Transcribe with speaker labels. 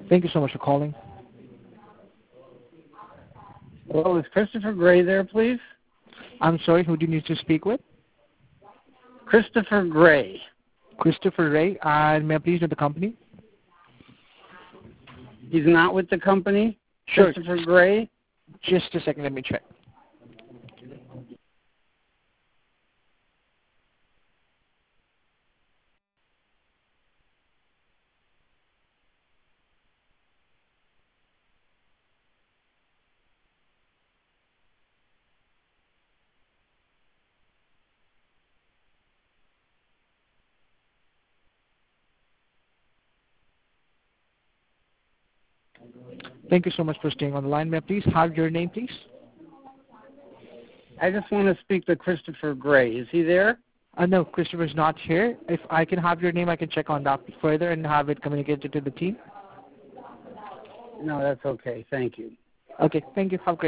Speaker 1: Thank you so much for calling.
Speaker 2: Hello, is Christopher Gray there, please?
Speaker 1: I'm sorry, who do you need to speak with?
Speaker 2: Christopher Gray.
Speaker 1: Christopher Ray. And may I please know the company?
Speaker 2: He's not with the company?
Speaker 1: Sure.
Speaker 2: Christopher Gray?
Speaker 1: Just a second, let me check. Thank you so much for staying on the line. May I please have your name, please?
Speaker 2: I just want to speak to Christopher Gray. Is he there?
Speaker 1: No, Christopher's not here. If I can have your name, I can check on that further and have it communicated to the team.
Speaker 2: No, that's okay. Thank you.
Speaker 1: Okay, thank you. Have a great